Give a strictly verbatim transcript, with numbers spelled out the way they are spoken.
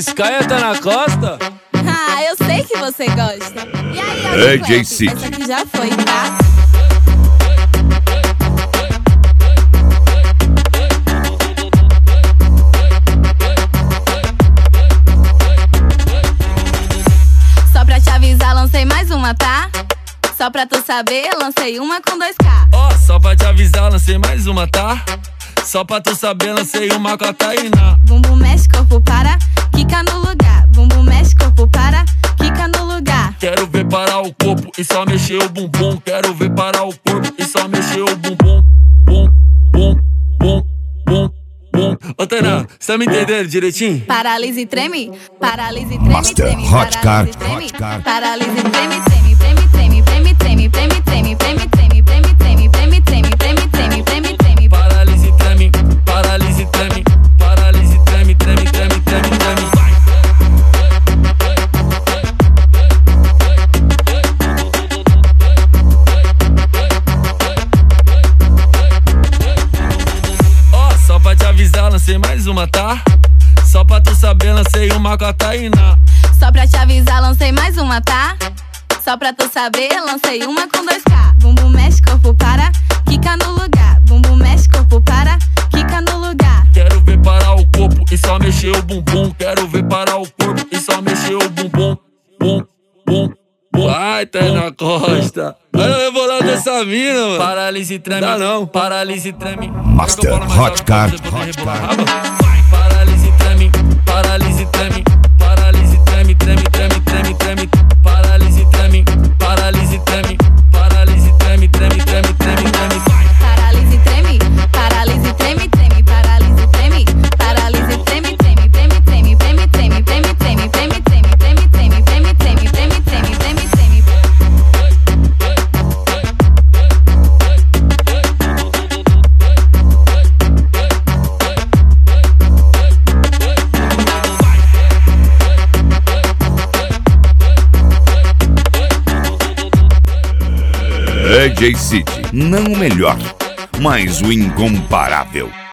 Biscaia tá na costa? Ah, eu sei que você gosta. E aí, ó, É, J C. essa aqui já foi, tá? Só pra te avisar, lancei mais uma, tá? Só pra tu saber, lancei uma com dois K. Ó, oh, só pra te avisar, lancei mais uma, tá? Só pra tu saber, lancei uma com a Tainá. Bumbum mexe, corpo para, quica no lugar. Bumbum mexe, corpo para, quica no lugar. Quero ver parar o corpo e só mexer o bumbum. Quero ver parar o corpo e só mexer o bumbum. Bum, bum, bum, bum, bum. Ô, Tainá, cê tá me entendendo direitinho? Paralise e treme, paralise e treme, Master treme, Hot paralise e Card, treme, Hot Card. paralise e treme, treme, treme, treme, treme, treme, treme, treme, treme, treme, treme, treme, treme, treme, treme, treme, treme, treme. Paralise, treme, paralise, treme, paralise, treme, treme, treme, treme, treme. Vai! Ó, oh, só pra te avisar, lancei mais uma, tá? Só pra tu saber, lancei uma com a Tainá. Só pra te avisar, lancei mais uma, tá? Só pra tu saber, lancei uma com dois K. Bumbum mexe, corpo para, quica no lugar. Bumbum mexe, corpo para, quica no lugar. Quero ver parar o corpo e só mexer o bumbum. Quero ver parar o corpo e só mexer o bumbum. Bum, bum, bum. Vai, Tainá Costa. Olha o rebolado dessa mina, mano. Paralise, treme. Dá não. Paralise, treme. Master Hot Card, Hot Card. Vai, paralise, treme. Paralise, treme. Paralise, treme, treme, treme, treme, treme. Paralise, treme. Paralise, treme. Paralise, treme, treme, treme, treme, treme. Vai. Paralise, treme, paralise, treme, treme, paralise, treme, paralise, treme, treme, treme, treme, treme, treme, treme, treme, treme, treme, treme, treme, treme, treme, treme, treme, treme, treme. É, J C. Não o melhor, mas o incomparável.